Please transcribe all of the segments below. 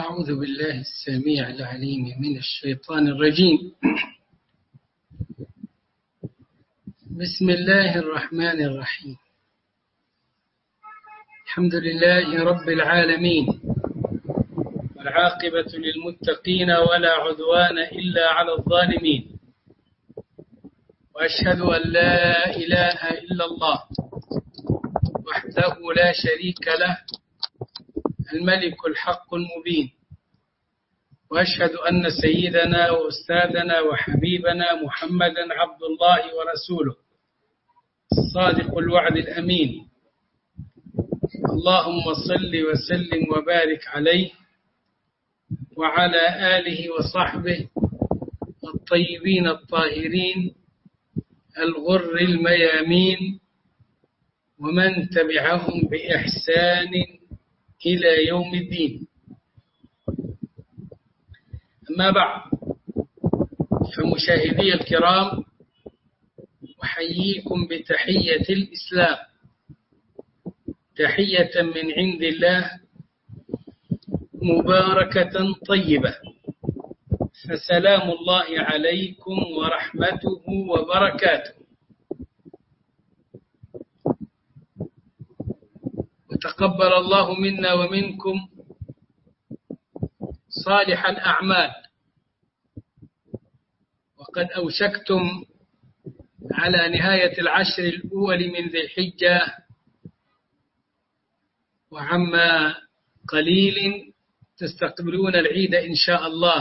أعوذ بالله السميع العليم من الشيطان الرجيم. بسم الله الرحمن الرحيم. الحمد لله رب العالمين، والعاقبة للمتقين ولا عدوان إلا على الظالمين، وأشهد أن لا إله إلا الله وحده لا شريك له الملك الحق المبين، وأشهد أن سيدنا وأستاذنا وحبيبنا محمدا عبد الله ورسوله الصادق الوعد الأمين. اللهم صل وسلم وبارك عليه وعلى آله وصحبه الطيبين الطاهرين الغر الميامين، ومن تبعهم بإحسان إلى يوم الدين. أما بعد، فمشاهدي الكرام، أحييكم بتحية الإسلام، تحية من عند الله مباركة طيبة، فسلام الله عليكم ورحمته وبركاته. وتقبل الله منا ومنكم صالح الأعمال، وقد أوشكتم على نهاية العشر الأول من ذي الحجة، وعما قليل تستقبلون العيد إن شاء الله.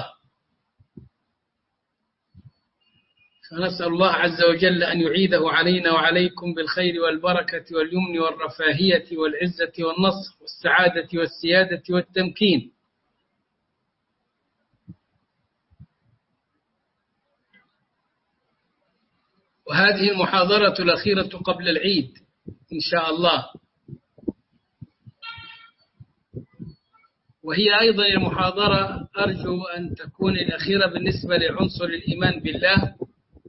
فنسأل الله عز وجل أن يعيده علينا وعليكم بالخير والبركة واليمن والرفاهية والعزة والنصر والسعادة والسيادة والتمكين. وهذه المحاضرة الأخيرة قبل العيد إن شاء الله، وهي أيضا المحاضرة أرجو أن تكون الأخيرة بالنسبة لعنصر الإيمان بالله.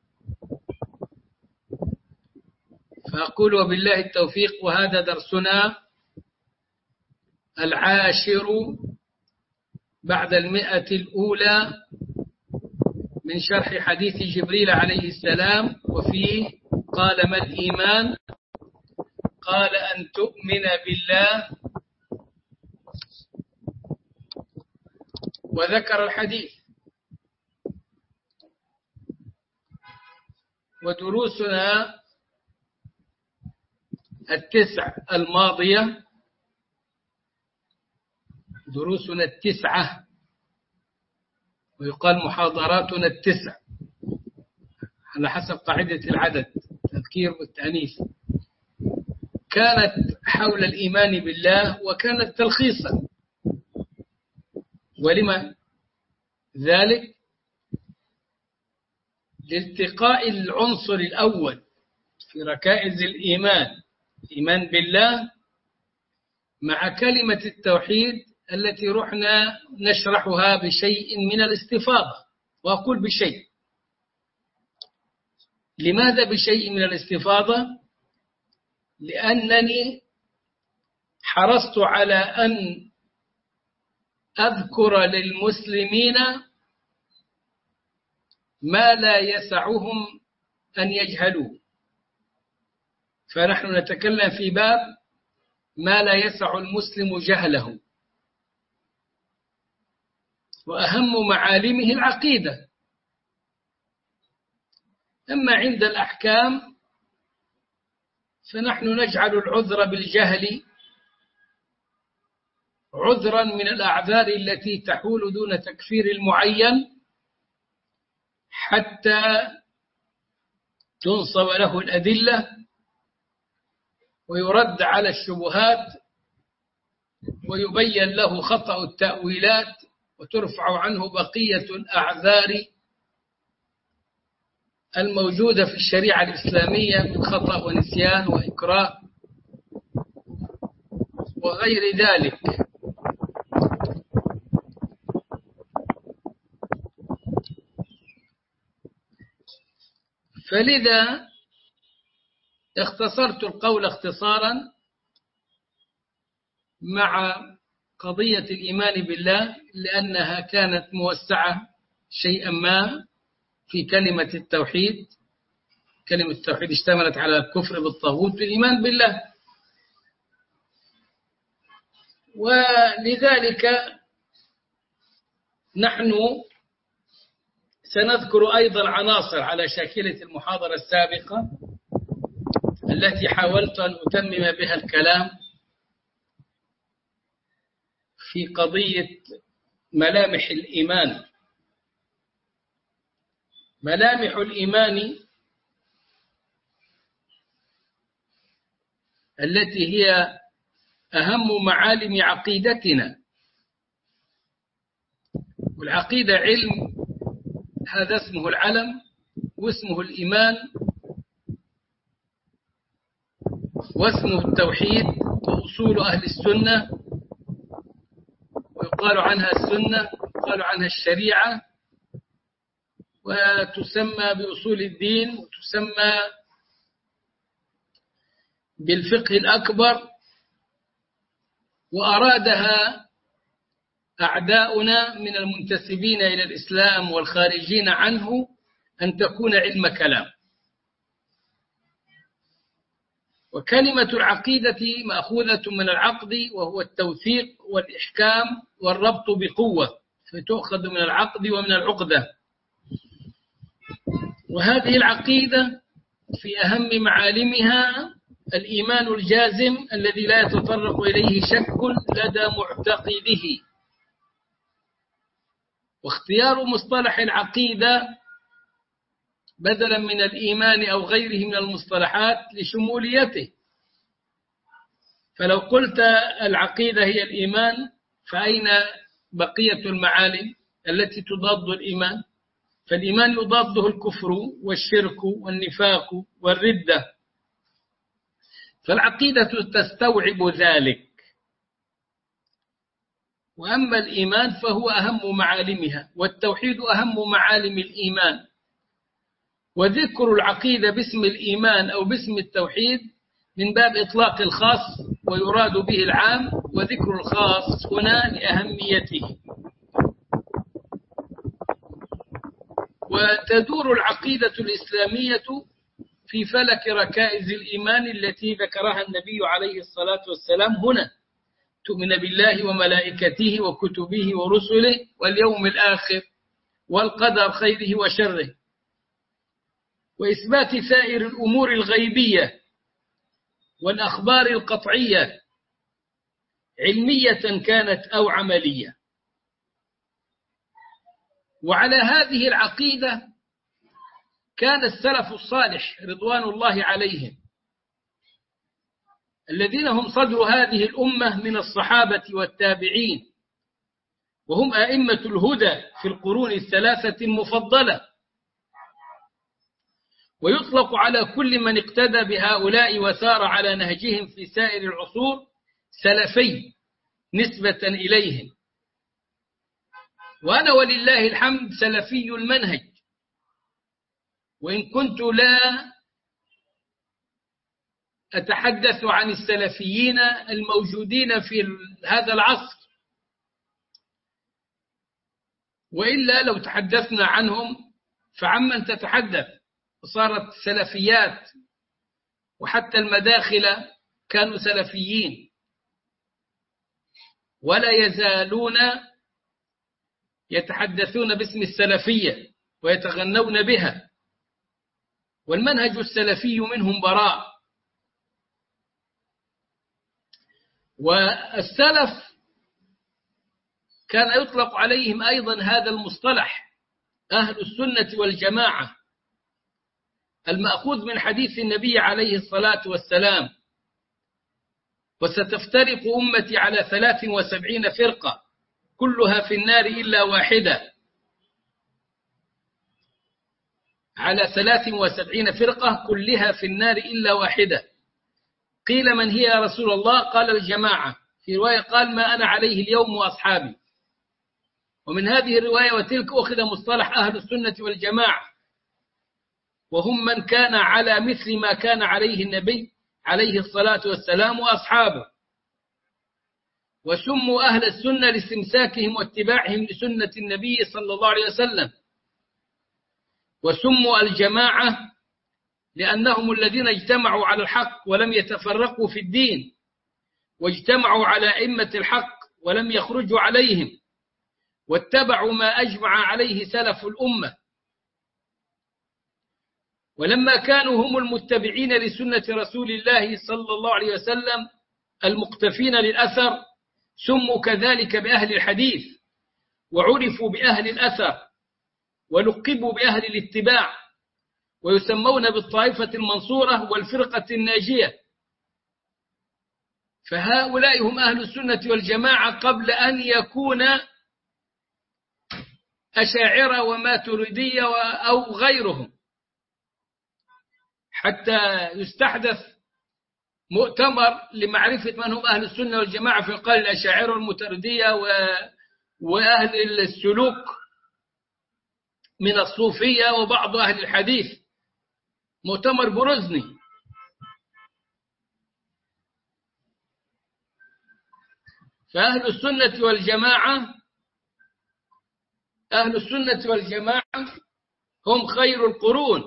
فأقول وبالله التوفيق. وهذا درسنا العاشر بعد 100 الأولى من شرح حديث جبريل عليه السلام، وفيه قال: ما الإيمان؟ قال: أن تؤمن بالله. وذكر الحديث. ودروسنا 9 الماضية، دروسنا 9، ويقال محاضراتنا 9 على حسب قاعدة العدد، التذكير والتأنيث، كانت حول الإيمان بالله، وكانت تلخيصا. ولما ذلك؟ لالتقاء العنصر الأول في ركائز الإيمان، الإيمان بالله، مع كلمة التوحيد التي رحنا نشرحها بشيء من الاستفاضة. وأقول بشيء. لماذا بشيء من الاستفاضة؟ لأنني حرصت على أن أذكر للمسلمين ما لا يسعهم أن يجهلوه. فنحن نتكلم في باب ما لا يسع المسلم جهله، وأهم معالمه العقيدة. أما عند الأحكام فنحن نجعل العذر بالجهل عذرا من الأعذار التي تحول دون تكفير المعين، حتى تنصب له الأدلة ويرد على الشبهات ويبين له خطأ التأويلات، وترفع عنه بقية الأعذار الموجودة في الشريعة الإسلامية من خطأ ونسيان وإكراه وغير ذلك. فلذا اختصرت القول اختصارا مع قضية الإيمان بالله لأنها كانت موسعة شيئا ما في كلمة التوحيد. كلمة التوحيد اشتملت على الكفر بالطاغوت والإيمان بالله، ولذلك نحن سنذكر أيضا عناصر على شاكلة المحاضرة السابقة التي حاولت أن أتمم بها الكلام في قضية ملامح الإيمان. ملامح الإيمان التي هي أهم معالم عقيدتنا، والعقيدة علم، هذا اسمه العلم واسمه الإيمان واسمه التوحيد، وأصول أهل السنة، ويقال عنها السنة ويقال عنها الشريعة، وتسمى بأصول الدين، وتسمى بالفقه الأكبر، وأرادها أعداؤنا من المنتسبين إلى الإسلام والخارجين عنه أن تكون علم كلام. وكلمة العقيدة مأخوذة من العقد، وهو التوثيق والإحكام والربط بقوة، فتؤخذ من العقد ومن العقدة. وهذه العقيدة في أهم معالمها الإيمان الجازم الذي لا يتطرق إليه شك لدى معتقده. واختيار مصطلح العقيدة بدلا من الإيمان أو غيره من المصطلحات لشموليته. فلو قلت العقيدة هي الإيمان فأين بقية المعالم التي تضاد الإيمان؟ فالإيمان يضاده الكفر والشرك والنفاق والردة، فالعقيدة تستوعب ذلك. وأما الإيمان فهو أهم معالمها، والتوحيد أهم معالم الإيمان. وذكر العقيدة باسم الإيمان أو باسم التوحيد من باب إطلاق الخاص ويراد به العام، وذكر الخاص هنا لأهميته. وتدور العقيدة الإسلامية في فلك ركائز الإيمان التي ذكرها النبي عليه الصلاة والسلام هنا: تؤمن بالله وملائكته وكتبه ورسله واليوم الآخر والقدر خيره وشره، وإثبات سائر الأمور الغيبية والأخبار القطعية علمية كانت أو عملية. وعلى هذه العقيدة كان السلف الصالح رضوان الله عليهم، الذين هم صدر هذه الأمة من الصحابة والتابعين، وهم أئمة الهدى في القرون الثلاثة المفضلة. ويطلق على كل من اقتدى بهؤلاء وسار على نهجهم في سائر العصور سلفي نسبة إليهم. وأنا ولله الحمد سلفي المنهج، وإن كنت لا أتحدث عن السلفيين الموجودين في هذا العصر، وإلا لو تحدثنا عنهم فعمن تتحدث؟ صارت سلفيات، وحتى المداخل كانوا سلفيين، ولا يزالون يتحدثون باسم السلفية ويتغنون بها، والمنهج السلفي منهم براء. والسلف كان يطلق عليهم أيضا هذا المصطلح أهل السنة والجماعة، المأخوذ من حديث النبي عليه الصلاة والسلام: وستفترق أمتي على 73 فرقة كلها في النار إلا واحدة. على 73 فرقة كلها في النار إلا واحدة. قيل من هي يا رسول الله؟ قال الجماعة. في رواية قال ما أنا عليه اليوم وأصحابي. ومن هذه الرواية وتلك أخذ مصطلح أهل السنة والجماعة، وهم من كان على مثل ما كان عليه النبي عليه الصلاة والسلام وأصحابه. وسموا أهل السنة لاستمساكهم واتباعهم لسنة النبي صلى الله عليه وسلم، وسموا الجماعة لأنهم الذين اجتمعوا على الحق ولم يتفرقوا في الدين، واجتمعوا على أئمة الحق ولم يخرجوا عليهم، واتبعوا ما أجمع عليه سلف الأمة. ولما كانوا هم المتبعين لسنة رسول الله صلى الله عليه وسلم المقتفين للأثر، سموا كذلك بأهل الحديث، وعرفوا بأهل الأثر، ولقبوا بأهل الاتباع، ويسمون بالطائفة المنصورة والفرقة الناجية. فهؤلاء هم أهل السنة والجماعة قبل أن يكون أشاعرة وماتريدية أو غيرهم، حتى يستحدث مؤتمر لمعرفة من هم أهل السنة والجماعة في قال الأشاعرة والماتريدية وأهل السلوك من الصوفية وبعض أهل الحديث، مؤتمر بروزني. فأهل السنة والجماعة أهل السنة والجماعة هم خير القرون،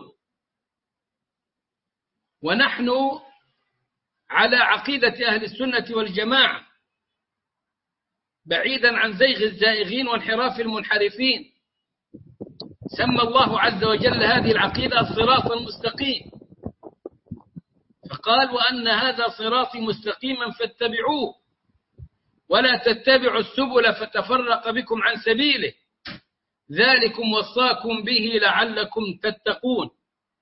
ونحن على عقيدة أهل السنة والجماعة بعيدا عن زيغ الزائغين وانحراف المنحرفين. سمى الله عز وجل هذه العقيدة الصراط المستقيم، فقال: وأن هذا صراطي مستقيما فاتبعوه ولا تتبعوا السبل فتفرق بكم عن سبيله ذلكم وصاكم به لعلكم تتقون.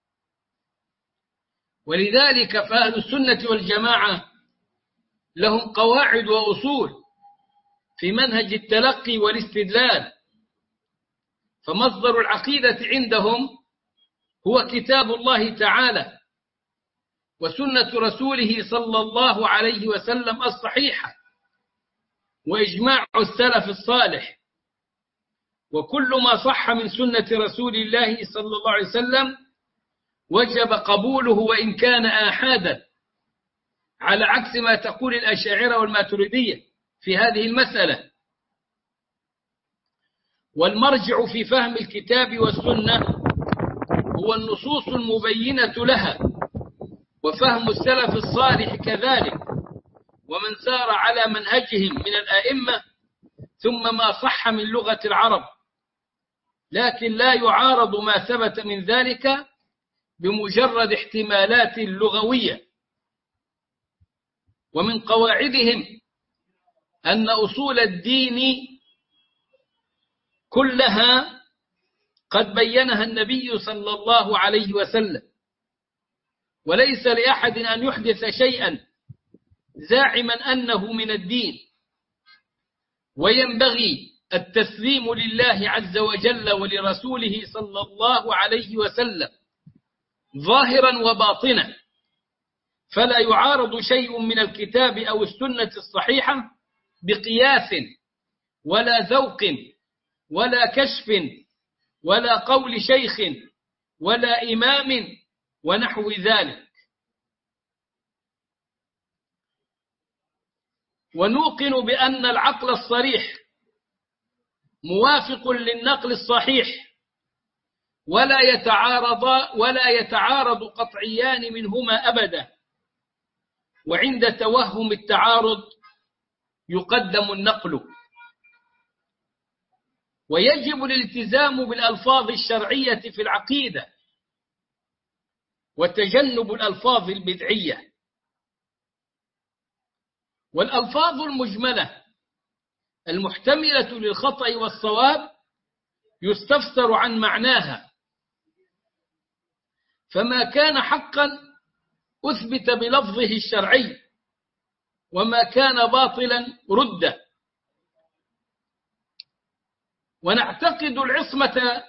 ولذلك فأهل السنة والجماعة لهم قواعد وأصول في منهج التلقي والاستدلال. فمصدر العقيدة عندهم هو كتاب الله تعالى وسنة رسوله صلى الله عليه وسلم الصحيحة، وإجماع السلف الصالح. وكل ما صح من سنة رسول الله صلى الله عليه وسلم وجب قبوله وإن كان آحادا، على عكس ما تقول الأشاعرة والماتريدية في هذه المسألة. والمرجع في فهم الكتاب والسنة هو النصوص المبينة لها، وفهم السلف الصالح كذلك، ومن سار على منهجهم من الآئمة، ثم ما صح من لغة العرب، لكن لا يعارض ما ثبت من ذلك بمجرد احتمالات لغوية. ومن قواعدهم أن أصول الدين كلها قد بينها النبي صلى الله عليه وسلم، وليس لأحد أن يحدث شيئا زاعما أنه من الدين، وينبغي التسليم لله عز وجل ولرسوله صلى الله عليه وسلم ظاهرا وباطنا، فلا يعارض شيء من الكتاب أو السنة الصحيحة بقياس ولا ذوق ولا كشف ولا قول شيخ ولا إمام ونحو ذلك. ونوقن بأن العقل الصريح موافق للنقل الصحيح، ولا يتعارض قطعيان منهما أبدا، وعند توهم التعارض يقدم النقل. ويجب الالتزام بالألفاظ الشرعية في العقيدة وتجنب الألفاظ البدعية. والألفاظ المجملة المحتملة للخطأ والصواب يستفسر عن معناها، فما كان حقا أثبت بلفظه الشرعي، وما كان باطلا رد. ونعتقد العصمة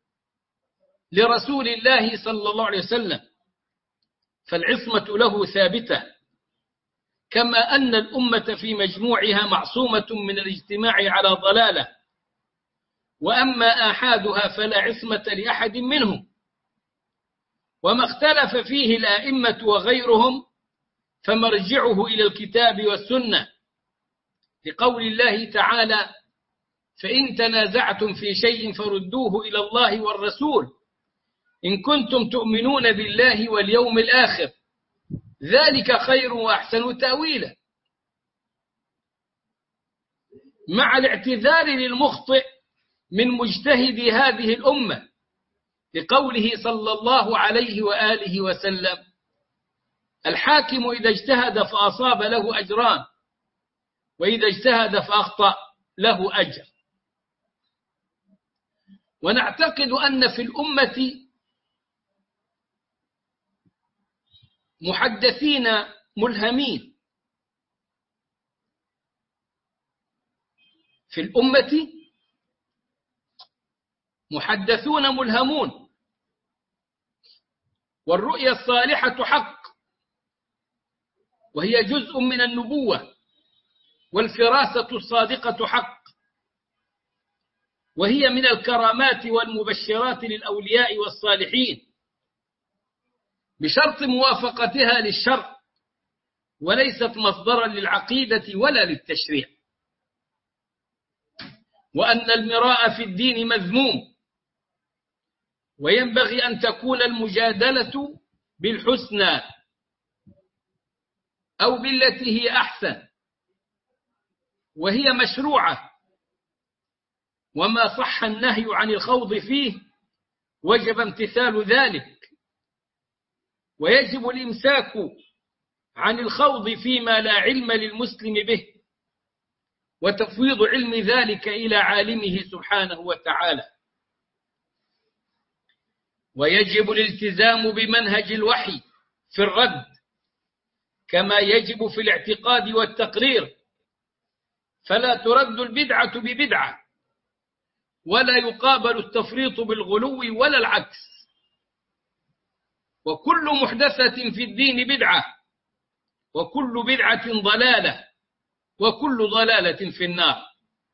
لرسول الله صلى الله عليه وسلم، فالعصمة له ثابتة، كما أن الأمة في مجموعها معصومة من الاجتماع على ضلالة، وأما آحادها فلا عصمة لأحد منهم. وما اختلف فيه الآئمة وغيرهم فمرجعه إلى الكتاب والسنة، لقول الله تعالى: فإن تنازعتم في شيء فردوه إلى الله والرسول إن كنتم تؤمنون بالله واليوم الآخر ذلك خير وأحسن تأويلا، مع الاعتذار للمخطئ من مجتهد هذه الأمة لقوله صلى الله عليه وآله وسلم: الحاكم إذا اجتهد فأصاب له أجران، وإذا اجتهد فأخطأ له أجر. ونعتقد أن في الأمة محدثين ملهمين، في الأمة محدثون ملهمون، والرؤيا الصالحة حق، وهي جزء من النبوة، والفراسة الصادقة حق، وهي من الكرامات والمبشرات للأولياء والصالحين، بشرط موافقتها للشرع، وليست مصدرا للعقيدة ولا للتشريع. وأن المراء في الدين مذموم، وينبغي أن تكون المجادلة بالحسنى أو بالتي هي أحسن، وهي مشروعة، وما صح النهي عن الخوض فيه وجب امتثال ذلك، ويجب الإمساك عن الخوض فيما لا علم للمسلم به، وتفويض علم ذلك إلى عالمه سبحانه وتعالى. ويجب الالتزام بمنهج الوحي في الرد، كما يجب في الاعتقاد والتقرير، فلا ترد البدعة ببدعة، ولا يقابل التفريط بالغلو ولا العكس. وكل محدثة في الدين بدعة، وكل بدعة ضلالة، وكل ضلالة في النار.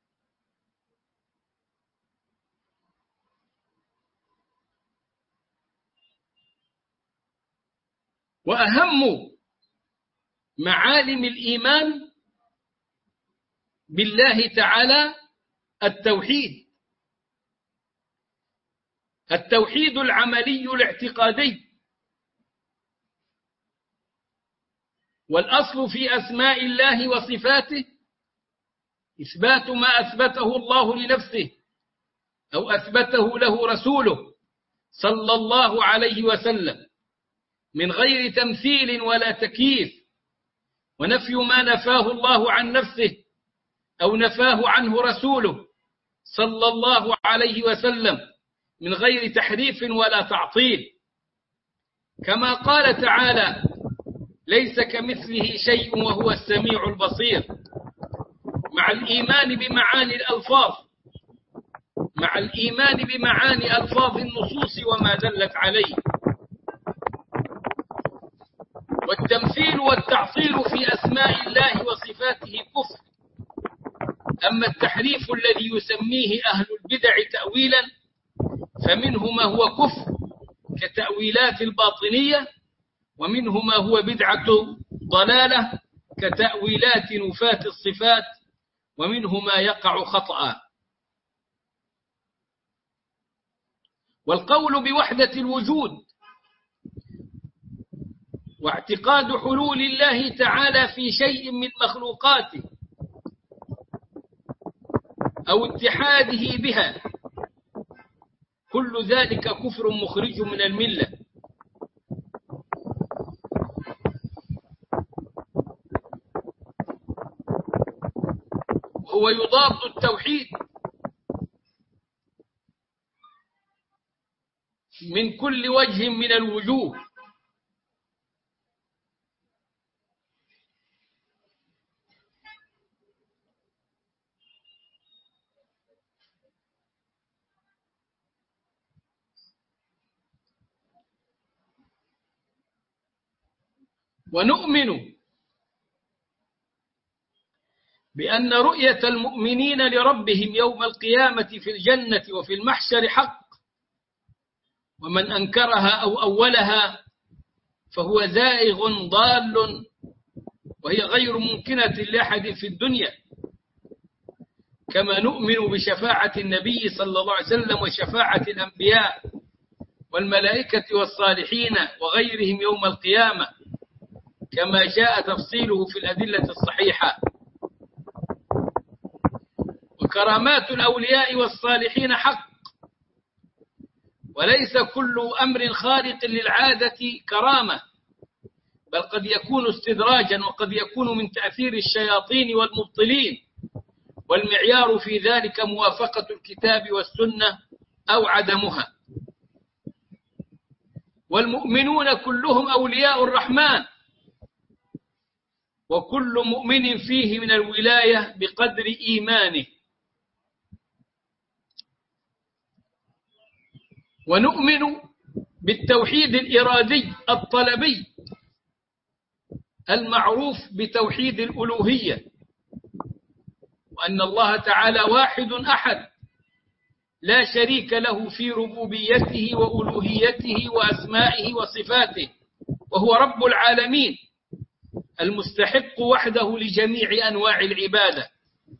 وأهم معالم الإيمان بالله تعالى التوحيد العملي الاعتقادي. والأصل في أسماء الله وصفاته إثبات ما أثبته الله لنفسه أو أثبته له رسوله صلى الله عليه وسلم من غير تمثيل ولا تكييف، ونفي ما نفاه الله عن نفسه أو نفاه عنه رسوله صلى الله عليه وسلم من غير تحريف ولا تعطيل، كما قال تعالى: ليس كمثله شيء وهو السميع البصير، مع الإيمان بمعاني ألفاظ النصوص وما دلت عليه. والتمثيل والتعطيل في أسماء الله وصفاته كفر. أما التحريف الذي يسميه أهل البدع تأويلا فمنه ما هو كفر كتأويلات الباطنية، ومنه ما هو بدعة ضلالة كتأويلات نفاة الصفات، ومنه ما يقع خطأ. والقول بوحدة الوجود واعتقاد حلول الله تعالى في شيء من مخلوقاته أو اتحاده بها، كل ذلك كفر مخرج من الملة. هو يضاد التوحيد من كل وجه من الوجوه. ونؤمن بأن رؤية المؤمنين لربهم يوم القيامة في الجنة وفي المحشر حق، ومن أنكرها أو أولها فهو زائغ ضال، وهي غير ممكنة لأحد في الدنيا. كما نؤمن بشفاعة النبي صلى الله عليه وسلم وشفاعة الأنبياء والملائكة والصالحين وغيرهم يوم القيامة، كما جاء تفصيله في الأدلة الصحيحة. وكرامات الأولياء والصالحين حق، وليس كل أمر خارق للعادة كرامة، بل قد يكون استدراجا، وقد يكون من تأثير الشياطين والمبطلين، والمعيار في ذلك موافقة الكتاب والسنة أو عدمها. والمؤمنون كلهم أولياء الرحمن، وكل مؤمن فيه من الولاية بقدر إيمانه. ونؤمن بالتوحيد الإرادي الطلبي المعروف بتوحيد الألوهية، وأن الله تعالى واحد أحد لا شريك له في ربوبيته وألوهيته وأسمائه وصفاته، وهو رب العالمين المستحق وحده لجميع أنواع العبادة.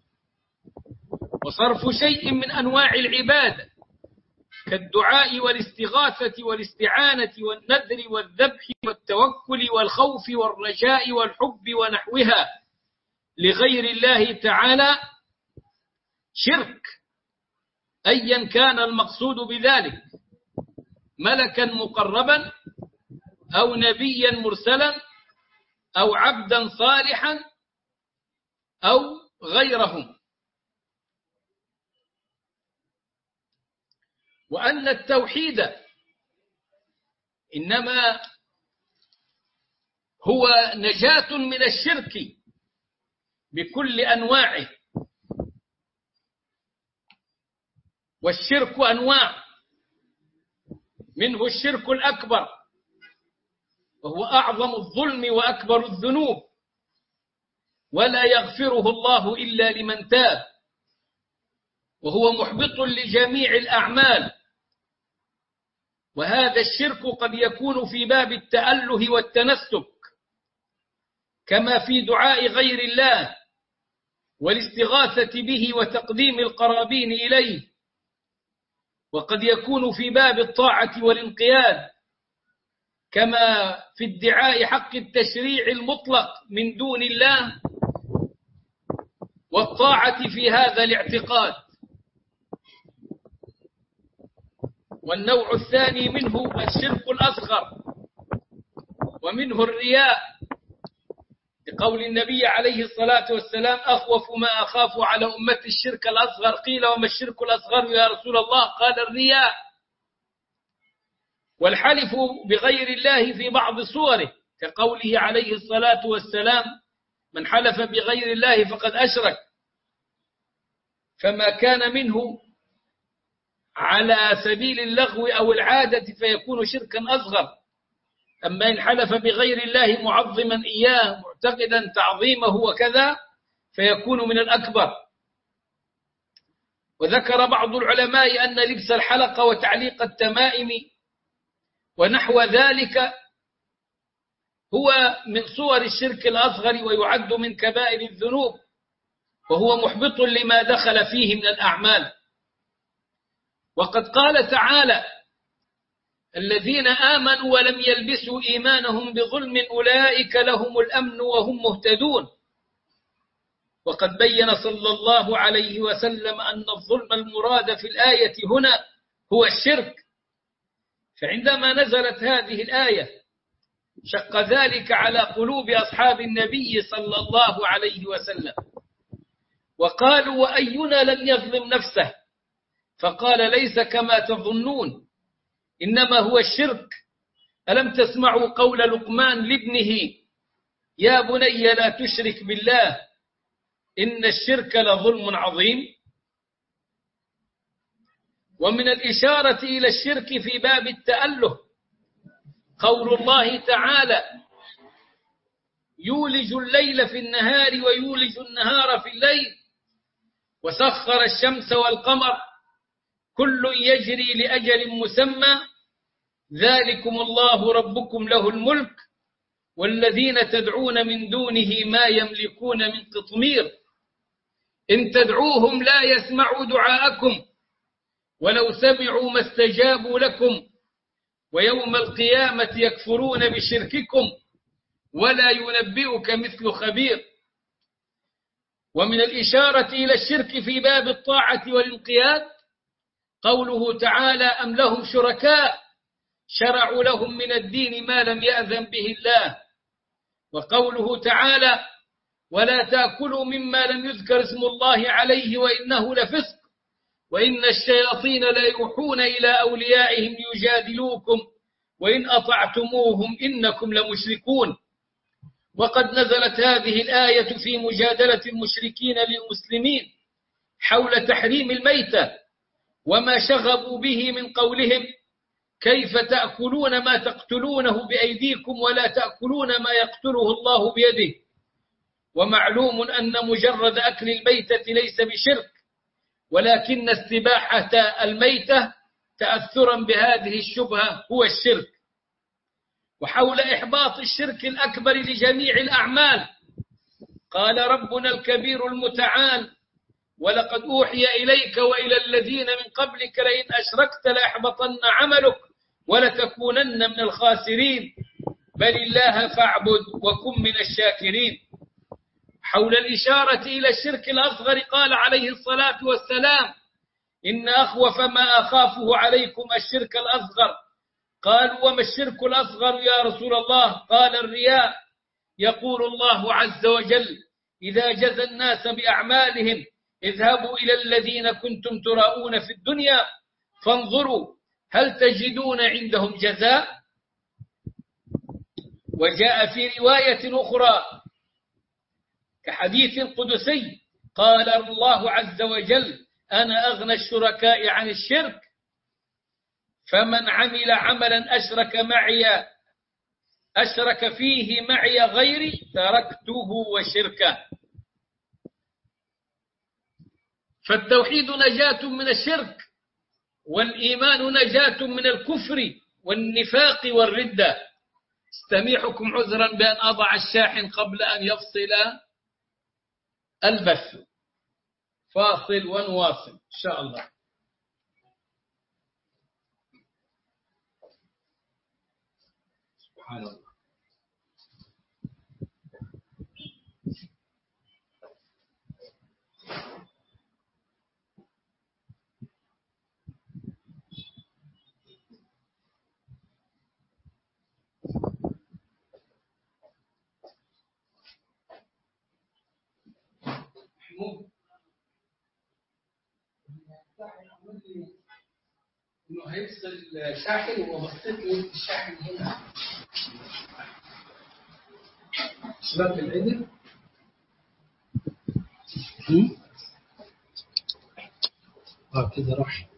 وصرف شيء من أنواع العبادة كالدعاء والاستغاثة والاستعانة والنذر والذبح والتوكل والخوف والرجاء والحب ونحوها لغير الله تعالى شرك، أيا كان المقصود بذلك، ملكا مقربا أو نبيا مرسلا أو عبدا صالحا أو غيرهم. وأن التوحيد إنما هو نجاة من الشرك بكل أنواعه. والشرك أنواع، منه الشرك الأكبر وهو أعظم الظلم وأكبر الذنوب، ولا يغفره الله إلا لمن تاب، وهو محبط لجميع الأعمال. وهذا الشرك قد يكون في باب التأله والتنسك، كما في دعاء غير الله والاستغاثة به وتقديم القرابين إليه، وقد يكون في باب الطاعة والانقياد، كما في ادعاء حق التشريع المطلق من دون الله والطاعة في هذا الاعتقاد. والنوع الثاني منه الشرك الأصغر، ومنه الرياء، لقول النبي عليه الصلاة والسلام: أخوف ما أخاف على أمة الشرك الأصغر. قيل: وما الشرك الأصغر يا رسول الله؟ قال: الرياء. والحلف بغير الله في بعض صوره، كقوله عليه الصلاة والسلام: من حلف بغير الله فقد أشرك. فما كان منه على سبيل اللغو أو العادة فيكون شركا أصغر. أما إن حلف بغير الله معظما إياه معتقدا تعظيمه وكذا فيكون من الأكبر. وذكر بعض العلماء أن لبس الحلقة وتعليق التمائم ونحو ذلك هو من صور الشرك الأصغر، ويعد من كبائر الذنوب، وهو محبط لما دخل فيه من الأعمال. وقد قال تعالى: الذين آمنوا ولم يلبسوا إيمانهم بظلم أولئك لهم الأمن وهم مهتدون. وقد بين صلى الله عليه وسلم أن الظلم المراد في الآية هنا هو الشرك. فعندما نزلت هذه الآية شق ذلك على قلوب أصحاب النبي صلى الله عليه وسلم، وقالوا: وأينا لم يظلم نفسه؟ فقال: ليس كما تظنون، إنما هو الشرك. ألم تسمعوا قول لقمان لابنه: يا بني لا تشرك بالله إن الشرك لظلم عظيم. ومن الإشارة إلى الشرك في باب التأله قول الله تعالى: يولج الليل في النهار ويولج النهار في الليل وسخر الشمس والقمر كل يجري لأجل مسمى ذلكم الله ربكم له الملك والذين تدعون من دونه ما يملكون من قطمير إن تدعوهم لا يسمعوا دعاءكم ولو سمعوا ما استجابوا لكم ويوم القيامة يكفرون بشرككم ولا ينبئك مثل خبير. ومن الإشارة إلى الشرك في باب الطاعة والانقياد قوله تعالى: أم لهم شركاء شرعوا لهم من الدين ما لم يأذن به الله. وقوله تعالى: ولا تأكلوا مما لم يذكر اسم الله عليه وإنه لفسق وإن الشياطين ليوحون إلى أوليائهم يجادلوكم وإن أطعتموهم إنكم لمشركون. وقد نزلت هذه الآية في مجادلة المشركين للمسلمين حول تحريم الميتة وما شغبوا به من قولهم: كيف تأكلون ما تقتلونه بأيديكم ولا تأكلون ما يقتله الله بيده. ومعلوم أن مجرد أكل الميتة ليس بشرك، ولكن استباحة الميتة تأثرا بهذه الشبهة هو الشرك. وحول إحباط الشرك الأكبر لجميع الأعمال قال ربنا الكبير المتعال: ولقد أوحي إليك وإلى الذين من قبلك لئن أشركت ليحبطن عملك ولتكونن من الخاسرين بل الله فاعبد وكن من الشاكرين. حول الإشارة إلى الشرك الأصغر قال عليه الصلاة والسلام: إن أخوف ما أخافه عليكم الشرك الأصغر. قالوا: وما الشرك الأصغر يا رسول الله؟ قال: الرياء. يقول الله عز وجل: إذا جزى الناس بأعمالهم اذهبوا إلى الذين كنتم تراءون في الدنيا فانظروا هل تجدون عندهم جزاء. وجاء في رواية أخرى كحديث القدسي قال الله عز وجل: أنا أغنى الشركاء عن الشرك فمن عمل عملا أشرك فيه معي غيري تركته وشركه. فالتوحيد نجاة من الشرك، والإيمان نجاة من الكفر والنفاق والردة. استميحكم عذرا بأن أضع الشاحن قبل أن يفصل البث. فاصل ونواصل إن شاء الله. سبحان الله. إنه هيفصل الشاحن وبصيت لي الشاحن هنا شباب العدل كده راح.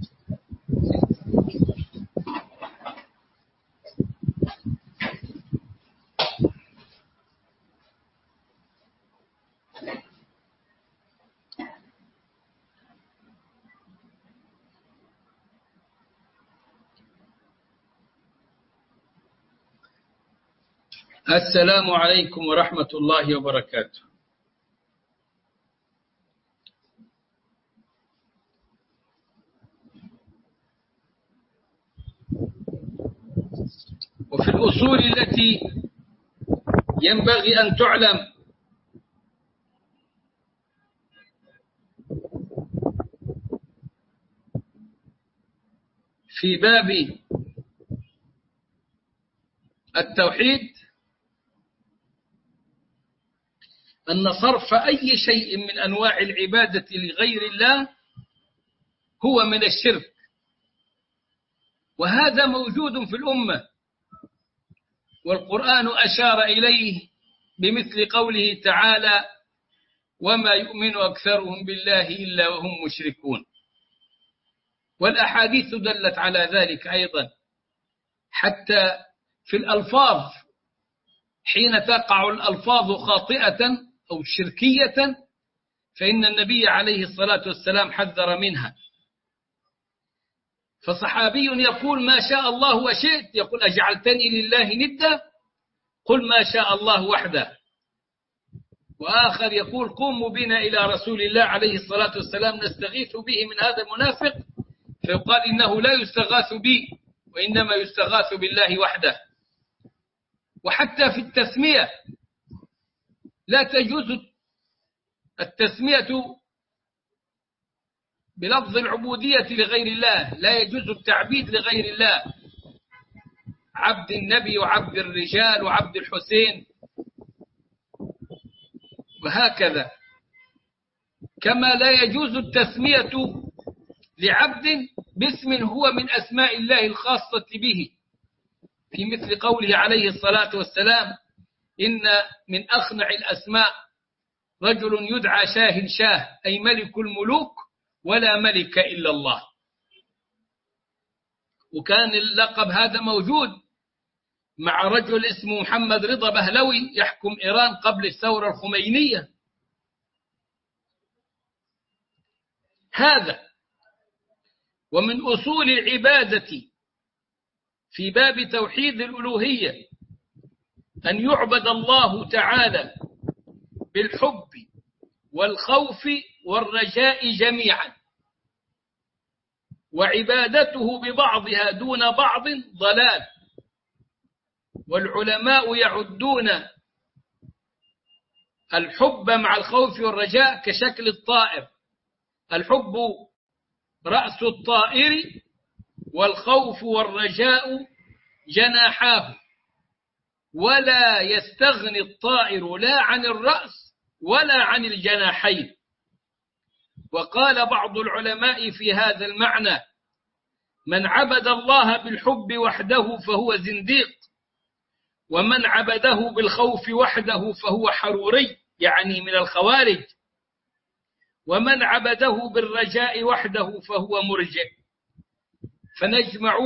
السلام عليكم ورحمة الله وبركاته. وفي الأصول التي ينبغي أن تعلم في باب التوحيد أن صرف أي شيء من أنواع العبادة لغير الله هو من الشرك، وهذا موجود في الأمة، والقرآن أشار إليه بمثل قوله تعالى: وما يؤمن أكثرهم بالله إلا وهم مشركون. والأحاديث دلت على ذلك أيضا، حتى في الألفاظ حين تقع الألفاظ خاطئة أو شركية فإن النبي عليه الصلاة والسلام حذر منها. فصحابي يقول: ما شاء الله وشئت، يقول: أجعلتني لله ندا؟ قل ما شاء الله وحده. وآخر يقول قوموا بنا إلى رسول الله عليه الصلاة والسلام نستغيث به من هذا المنافق، فيقال إنه لا يستغاث بي وإنما يستغاث بالله وحده. وحتى في التسمية لا تجوز التسمية بلفظ العبودية لغير الله، لا يجوز التعبيد لغير الله، عبد النبي وعبد الرجال وعبد الحسين وهكذا. كما لا يجوز التسمية لعبد باسم هو من أسماء الله الخاصة به، في مثل قوله عليه الصلاة والسلام إن من أخنع الأسماء رجل يدعى شاه شاه، أي ملك الملوك ولا ملك إلا الله. وكان اللقب هذا موجود مع رجل اسمه محمد رضا بهلوي يحكم إيران قبل الثورة الخمينية. هذا ومن أصول العبادة في باب توحيد الألوهية أن يعبد الله تعالى بالحب والخوف والرجاء جميعا، وعبادته ببعضها دون بعض ضلال. والعلماء يعدون الحب مع الخوف والرجاء كشكل الطائر، الحب رأس الطائر والخوف والرجاء جناحاه، ولا يستغني الطائر لا عن الرأس ولا عن الجناحين. وقال بعض العلماء في هذا المعنى من عبد الله بالحب وحده فهو زنديق، ومن عبده بالخوف وحده فهو حروري، يعني من الخوارج، ومن عبده بالرجاء وحده فهو مرجئ. فنجمع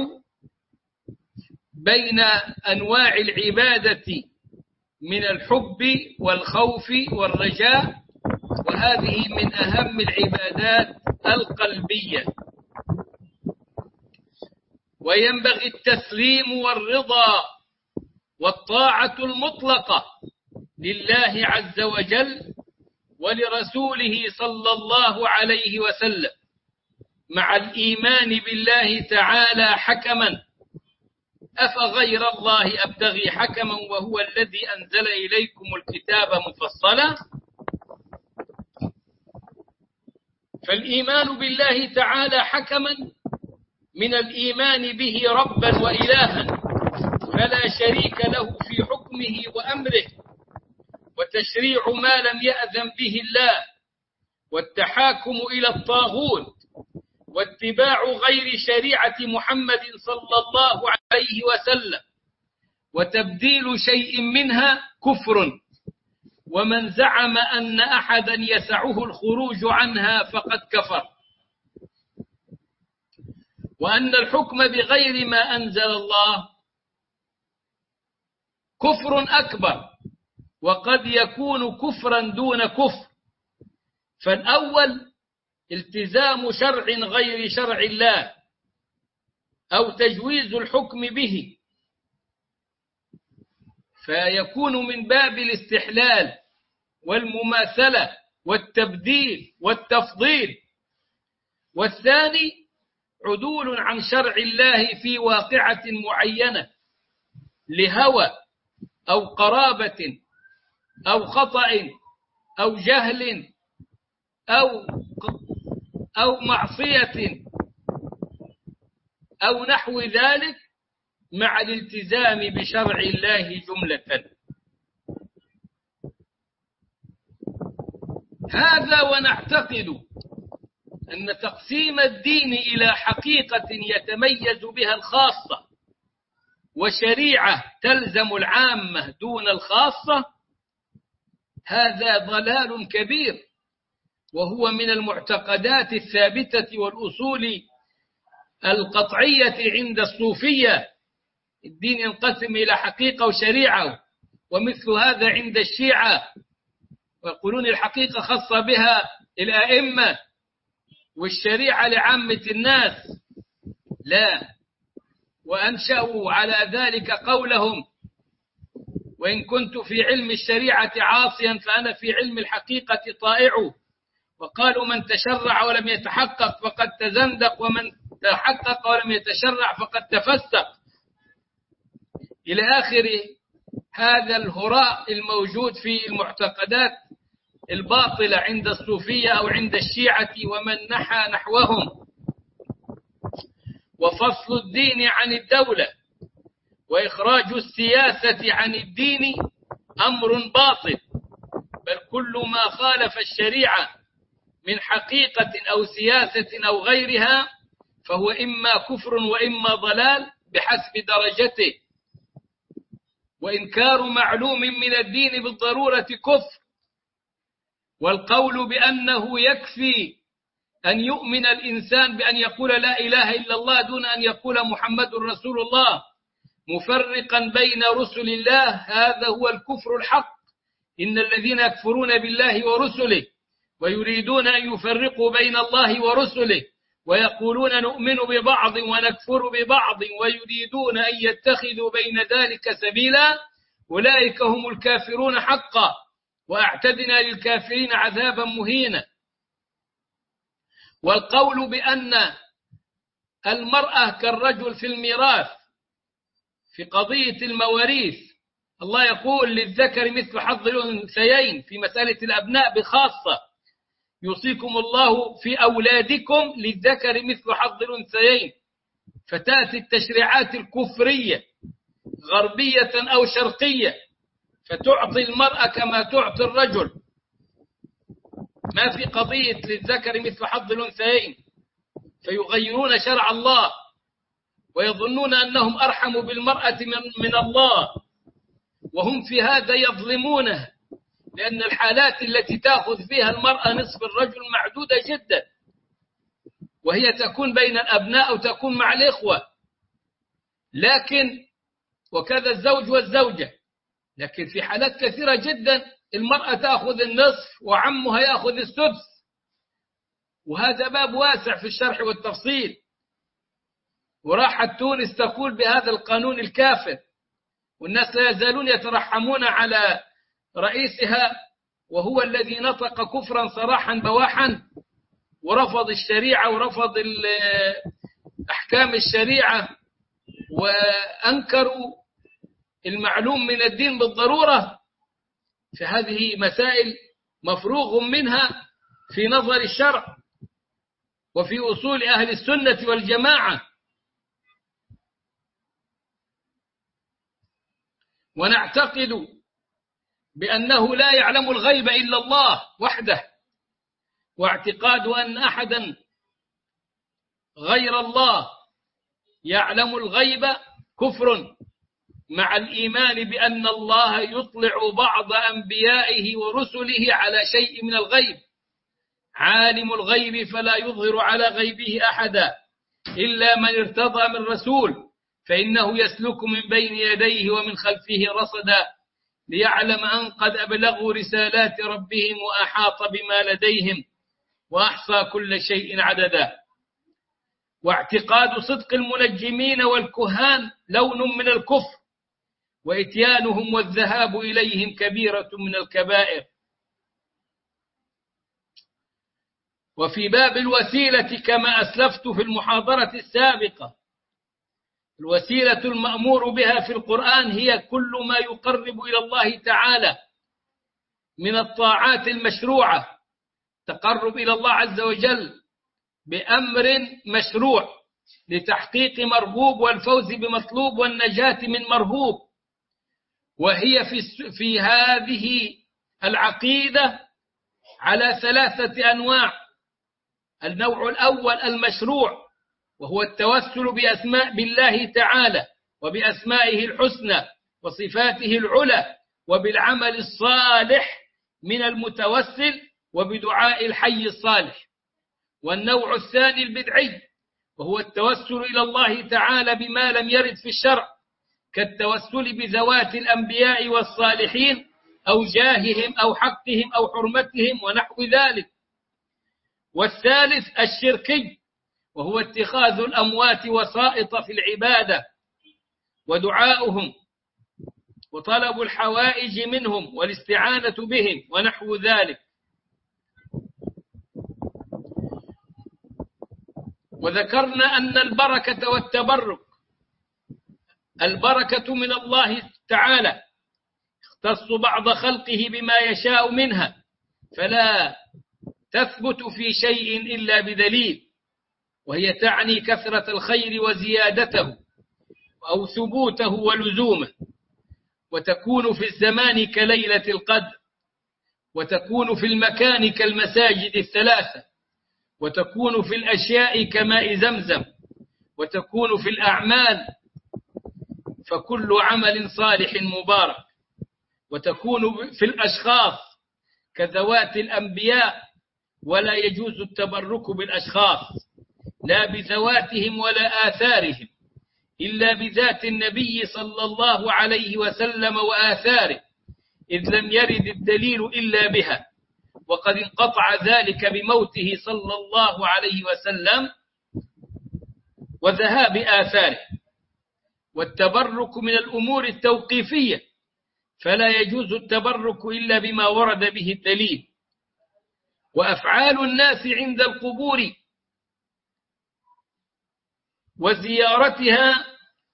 بين أنواع العبادة من الحب والخوف والرجاء، وهذه من أهم العبادات القلبية. وينبغي التسليم والرضا والطاعة المطلقة لله عز وجل ولرسوله صلى الله عليه وسلم، مع الإيمان بالله تعالى حكما. أفغير الله أبتغي حكما وهو الذي أنزل إليكم الكتاب مفصلا. فالإيمان بالله تعالى حكما من الإيمان به ربا وإلها فلا شريك له في حكمه وأمره وتشريع ما لم يأذن به الله، والتحاكم إلى الطاغوت واتباع غير شريعة محمد صلى الله عليه وسلم وتبديل شيء منها كفر، ومن زعم أن أحدا يسعه الخروج عنها فقد كفر. وأن الحكم بغير ما أنزل الله كفر أكبر، وقد يكون كفرا دون كفر. فالأول التزام شرع غير شرع الله أو تجويز الحكم به، فيكون من باب الاستحلال والمماثلة والتبديل والتفضيل. والثاني عدول عن شرع الله في واقعة معينة لهوى أو قرابة أو خطأ أو جهل أو معصية أو نحو ذلك، مع الالتزام بشرع الله جملة. هذا ونعتقد أن تقسيم الدين إلى حقيقة يتميز بها الخاصة وشريعة تلزم العامة دون الخاصة، هذا ضلال كبير، وهو من المعتقدات الثابتة والأصول القطعية عند الصوفية. الدين ينقسم إلى حقيقة وشريعة، ومثل هذا عند الشيعة، ويقولون الحقيقة خاصة بها الأئمة والشريعة لعامة الناس. لا، وأنشأوا على ذلك قولهم وإن كنت في علم الشريعة عاصيا فأنا في علم الحقيقة طائع. وقالوا من تشرع ولم يتحقق فقد تزندق، ومن تحقق ولم يتشرع فقد تفسق، إلى آخر هذا الهراء الموجود في المعتقدات الباطلة عند الصوفية أو عند الشيعة ومن نحى نحوهم. وفصل الدين عن الدولة وإخراج السياسة عن الدين أمر باطل، بل كل ما خالف الشريعة من حقيقة أو سياسة أو غيرها فهو إما كفر وإما ضلال بحسب درجته. وإنكار معلوم من الدين بالضرورة كفر، والقول بأنه يكفي أن يؤمن الإنسان بأن يقول لا إله إلا الله دون أن يقول محمد رسول الله مفرقا بين رسل الله، هذا هو الكفر الحق. إن الذين يكفرون بالله ورسله ويريدون أن يفرقوا بين الله ورسله ويقولون نؤمن ببعض ونكفر ببعض ويريدون أن يتخذوا بين ذلك سبيلا، أولئك هم الكافرون حقا، وأعتدنا للكافرين عذابا مهينا. والقول بأن المرأة كالرجل في الميراث في قضية المواريث، الله يقول للذكر مثل حظ الأنثيين في مسألة الأبناء بخاصة، يوصيكم الله في أولادكم للذكر مثل حظ الأنثيين. فتأتي التشريعات الكفرية غربية أو شرقية فتعطي المرأة كما تعطي الرجل، ما في قضية للذكر مثل حظ الأنثيين، فيغيرون شرع الله ويظنون أنهم أرحم بالمرأة من الله، وهم في هذا يظلمونها، لأن الحالات التي تأخذ فيها المرأة نصف الرجل معدودة جدا، وهي تكون بين الأبناء أو تكون مع الإخوة، لكن وكذا الزوج والزوجة. لكن في حالات كثيرة جدا المرأة تأخذ النصف وعمها يأخذ السدس، وهذا باب واسع في الشرح والتفصيل. وراحت تونس تقول بهذا القانون الكافر، والناس لا يزالون يترحمون على رئيسها وهو الذي نطق كفرا صراحا بواحا ورفض الشريعة ورفض أحكام الشريعة وأنكروا المعلوم من الدين بالضرورة. فهذه مسائل مفروغ منها في نظر الشرع وفي أصول أهل السنة والجماعة. ونعتقد بأنه لا يعلم الغيب إلا الله وحده، واعتقاد أن أحدا غير الله يعلم الغيب كفر، مع الإيمان بأن الله يطلع بعض أنبيائه ورسله على شيء من الغيب. عالم الغيب فلا يظهر على غيبه أحدا إلا من ارتضى من رسول، فإنه يسلك من بين يديه ومن خلفه رصدا ليعلم أن قد أبلغوا رسالات ربهم وأحاط بما لديهم وأحصى كل شيء عددا. واعتقاد صدق المنجمين والكهان لون من الكفر، وإتيانهم والذهاب إليهم كبيرة من الكبائر. وفي باب الوسيلة كما أسلفت في المحاضرة السابقة، الوسيلة المأمور بها في القرآن هي كل ما يقرب إلى الله تعالى من الطاعات المشروعة، تقرب إلى الله عز وجل بأمر مشروع لتحقيق مرغوب والفوز بمطلوب والنجاة من مرهوب. وهي في هذه العقيدة على 3 أنواع. النوع الأول المشروع، وهو التوسل بأسماء بالله تعالى وبأسمائه الحسنى وصفاته العلى وبالعمل الصالح من المتوسل وبدعاء الحي الصالح. والنوع الثاني البدعي، وهو التوسل إلى الله تعالى بما لم يرد في الشرع، كالتوسل بذوات الأنبياء والصالحين أو جاههم أو حقهم أو حرمتهم ونحو ذلك. والثالث الشركي، وهو اتخاذ الأموات وسائط في العبادة ودعاؤهم وطلب الحوائج منهم والاستعانة بهم ونحو ذلك. وذكرنا أن البركة والتبرك، البركة من الله تعالى، يختص بعض خلقه بما يشاء منها، فلا تثبت في شيء إلا بدليل، وهي تعني كثرة الخير وزيادته أو ثبوته ولزومه. وتكون في الزمان كليلة القدر، وتكون في المكان كالمساجد الثلاثة، وتكون في الأشياء كماء زمزم، وتكون في الأعمال فكل عمل صالح مبارك، وتكون في الأشخاص كذوات الأنبياء، ولا يجوز التبرك بالأشخاص لا بذواتهم ولا آثارهم، إلا بذات النبي صلى الله عليه وسلم وآثاره، إذ لم يرد الدليل إلا بها، وقد انقطع ذلك بموته صلى الله عليه وسلم وذهاب آثاره. والتبرك من الأمور التوقيفية، فلا يجوز التبرك إلا بما ورد به الدليل. وأفعال الناس عند القبور وزيارتها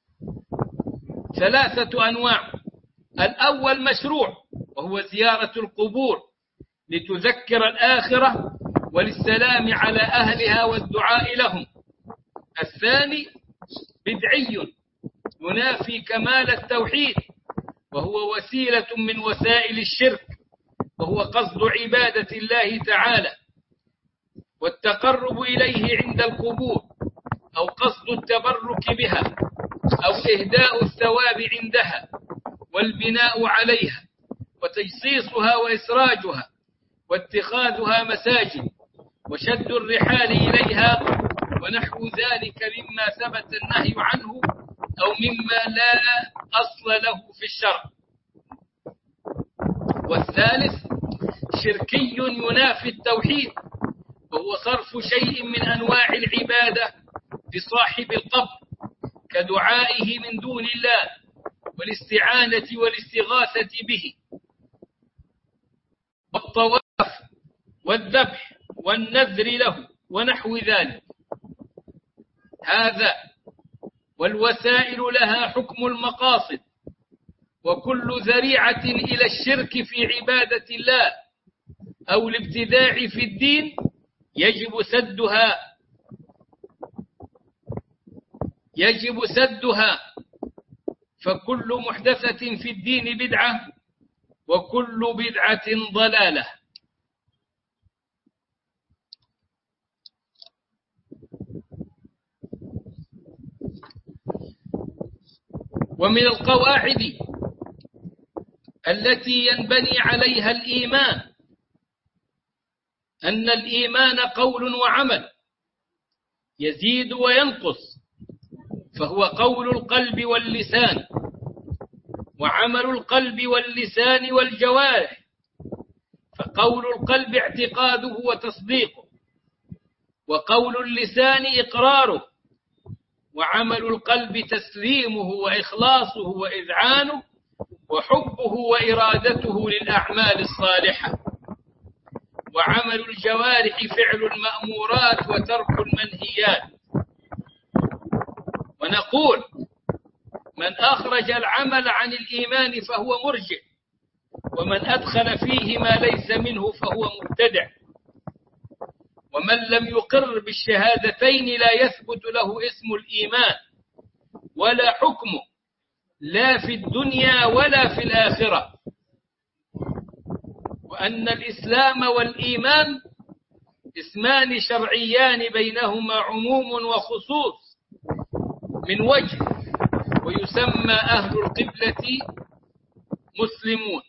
ثلاثة أنواع. الأول مشروع، وهو زيارة القبور لتذكر الآخرة وللسلام على أهلها والدعاء لهم. الثاني بدعي ينافي كمال التوحيد، وهو وسيلة من وسائل الشرك، وهو قصد عبادة الله تعالى والتقرب إليه عند القبور، أو قصد التبرك بها، أو إهداء الثواب عندها والبناء عليها وتجصيصها وإسراجها واتخاذها مساجد وشد الرحال إليها ونحو ذلك مما ثبت النهي عنه أو مما لا أصل له في الشرع. والثالث شركي ينافي التوحيد، وهو صرف شيء من أنواع العبادة لصاحب القبر كدعائه من دون الله والاستعانة والاستغاثة به، والطواف والذبح والنذر له ونحو ذلك. هذا والوسائل لها حكم المقاصد، وكل ذريعة إلى الشرك في عبادة الله أو الابتداع في الدين يجب سدها، فكل محدثة في الدين بدعة، وكل بدعة ضلالة. ومن القواعد التي ينبني عليها الإيمان أن الإيمان قول وعمل، يزيد وينقص، فهو قول القلب واللسان، وعمل القلب واللسان والجوارح. فقول القلب اعتقاده وتصديقه، وقول اللسان إقراره، وعمل القلب تسليمه وإخلاصه وإذعانه وحبه وإرادته للأعمال الصالحة. وعمل الجوارح فعل المأمورات وترك المنهيات. ونقول من أخرج العمل عن الإيمان فهو مرجئ، ومن أدخل فيه ما ليس منه فهو مبتدع. ومن لم يقر بالشهادتين لا يثبت له اسم الإيمان ولا حكمه، لا في الدنيا ولا في الآخرة. وأن الإسلام والإيمان اسمان شرعيان بينهما عموم وخصوص من وجه، ويسمى أهل القبلة مسلمون.